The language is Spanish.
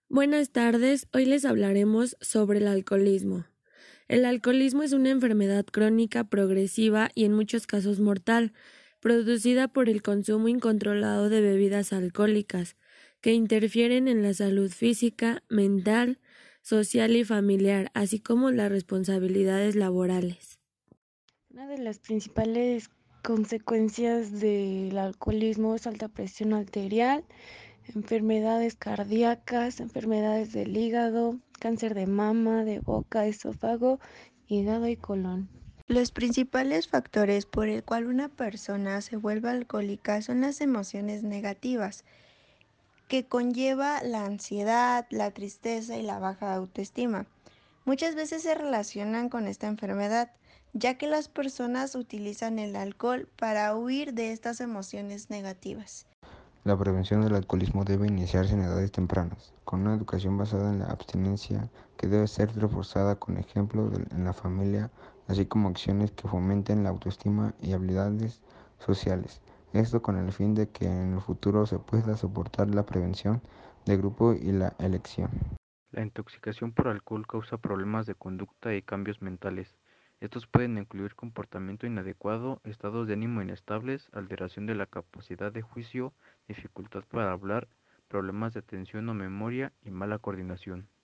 Buenas tardes, hoy les hablaremos sobre el alcoholismo. El alcoholismo es una enfermedad crónica progresiva y en muchos casos mortal, producida por el consumo incontrolado de bebidas alcohólicas, que interfieren en la salud física, mental, social y familiar, así como las responsabilidades laborales. Una de las principales consecuencias del alcoholismo es alta presión arterial, enfermedades cardíacas, enfermedades del hígado, cáncer de mama, de boca, esófago, hígado y colon. Los principales factores por el cual una persona se vuelve alcohólica son las emociones negativas, que conlleva la ansiedad, la tristeza y la baja autoestima. Muchas veces se relacionan con esta enfermedad, ya que las personas utilizan el alcohol para huir de estas emociones negativas. La prevención del alcoholismo debe iniciarse en edades tempranas, con una educación basada en la abstinencia que debe ser reforzada con ejemplos en la familia, así como acciones que fomenten la autoestima y habilidades sociales. Esto con el fin de que en el futuro se pueda soportar la prevención de grupo y la elección. La intoxicación por alcohol causa problemas de conducta y cambios mentales. Estos pueden incluir comportamiento inadecuado, estados de ánimo inestables, alteración de la capacidad de juicio, dificultad para hablar, problemas de atención o memoria y mala coordinación.